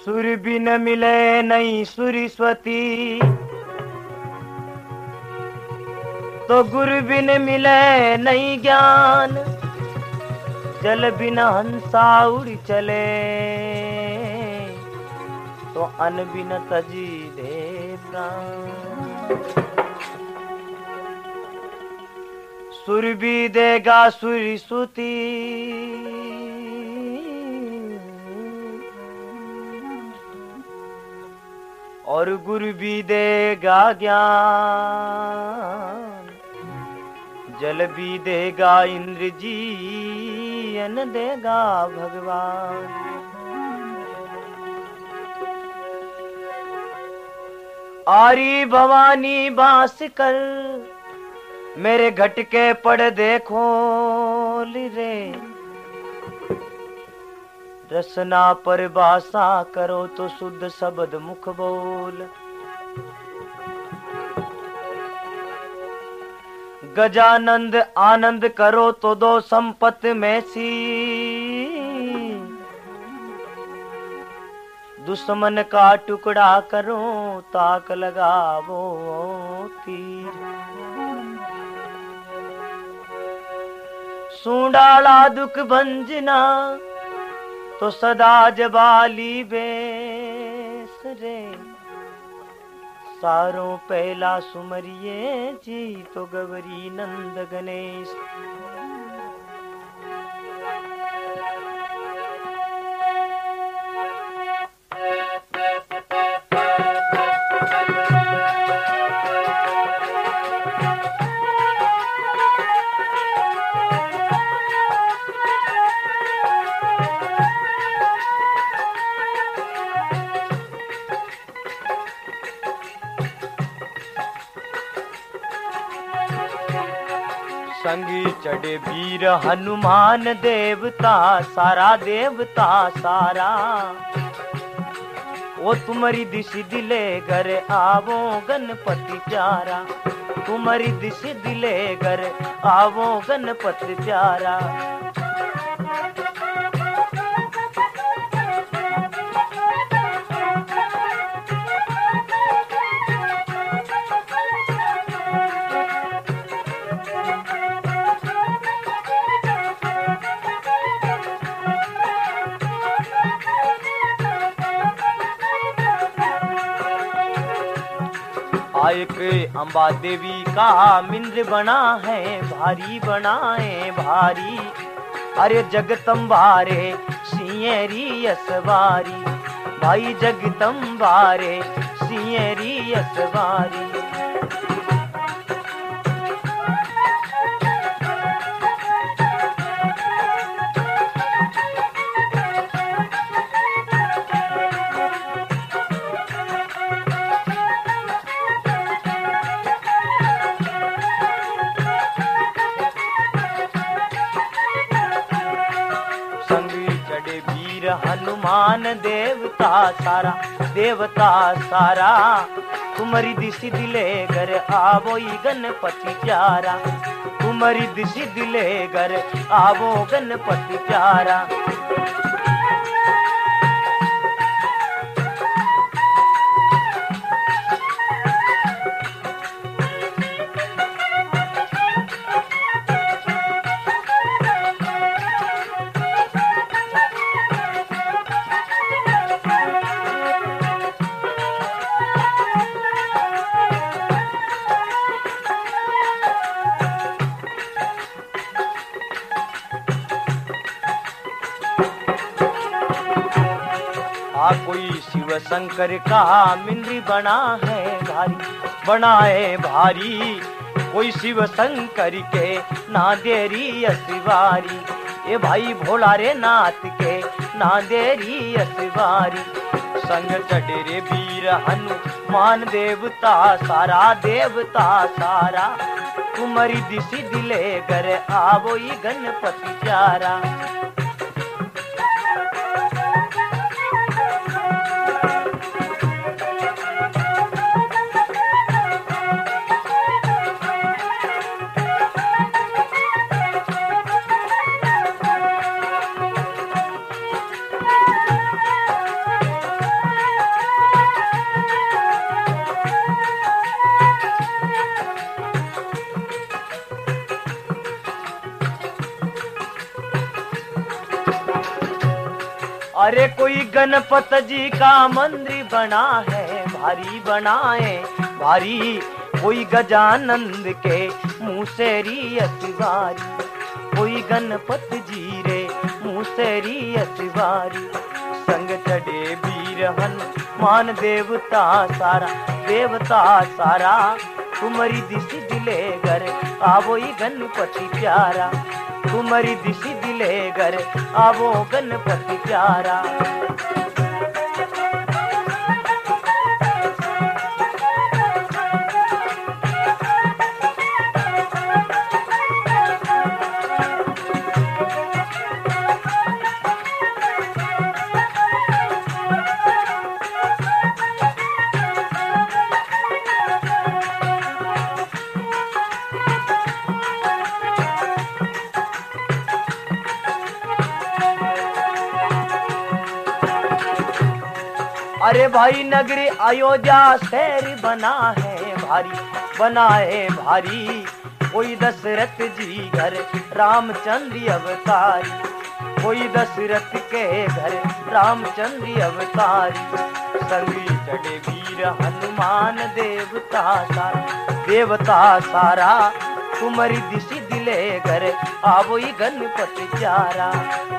सुर बिन मिले नहीं सुरस्वती, तो गुरु बिन मिले नहीं ज्ञान। जल बिन हंसा उड़ चले, तो अन्न बिन तजी दे प्राण। सुर भी देगा सुरस्वती, और गुरु भी देगा ज्ञान। जल भी देगा इंद्र जी, अन्न देगा भगवान। आरी भवानी बास कर, मेरे घट के पर्दे खोल रे। रसना पर बासा करो तो शुद्ध शब्द मुख बोल। गजानंद आनंद करो तो दो संपत में सी। दुश्मन का टुकड़ा करो, ताक लगावो तीर। सूंडाला दुख भंजना, तो सदा जबाली बेस रे। सारों पहला सुमरिये जी, तो गवरी नंद गणेश। संगी चढ़े वीर हनुमान, देवता सारा देवता सारा। वो तुम्हारी दिश दिले घर आवो गणपति प्यारा। तुम्हारी दिश दिले घर आवो गणपति प्यारा। एक अम्बा देवी का मिंद्र बना है भारी, बना है भारी। अरे जगतम्बारे सिंहरी असवारी, भाई जगतम्बारे सिंहरी असवारी। हनुमान देवता सारा, देवता सारा। तुम्हारी दिशि दिले घर आवो गणपति प्यारा। तुम्हारी दिशि दिले घर आवो गणपति प्यारा। कोई शिव शंकर का मिंद्री बना है भारी, बना है भारी। कोई शिव शंकर के ना देरी असवारी। ये भाई भोला रे नाथ के ना देरी असवारी। संग चढ़े रे वीर हनुमान देवता सारा, देवता सारा। तुम्हारी दिशि दिले घर आवो गणपति प्यारा। अरे कोई गणपत जी का मंदिर बना है भारी बनाए भारी, कोई गजानंद के मुँह अतिवारी, कोई गणपत जी रे मुँह अतिवारी, संग चढ़े वीर हनुमान देवता सारा, तुम्हारी दिशी दिले घर आवो ही गणपति प्यारा, तुम्हारी दिशी दिले घर आवो गणपति प्यारा। अरे भाई नगरी अयोध्या शहर बना है भारी, कोई दशरथ जी घर रामचंद्र अवतारी, कोई दशरथ के घर रामचंद्र अवतारी, संगी चढ़े वीर हनुमान देवता सारा, तुम्हारी दिशी दिले घर आवो ही गणपति प्यारा।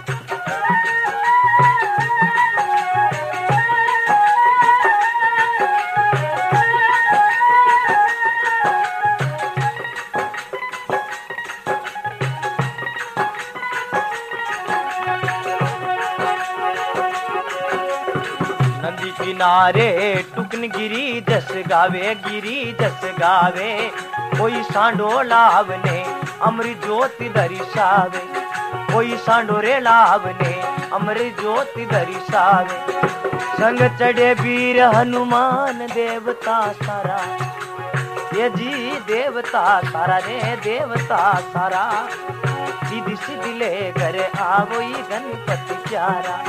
किनारे टुकन गिरी जस गावे, कोई सांडो लावने अमृत ज्योति दर्शावे, कोई सांडो रे लावने अमृत ज्योति दर्शावे, संग चढ़े वीर हनुमान देवता सारा, ये जी देवता सारा रे देवता सारा, सीधी सीधी ले कर आवो ही गणपति प्यारा।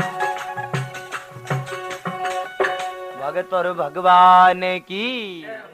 भगत और भगवान की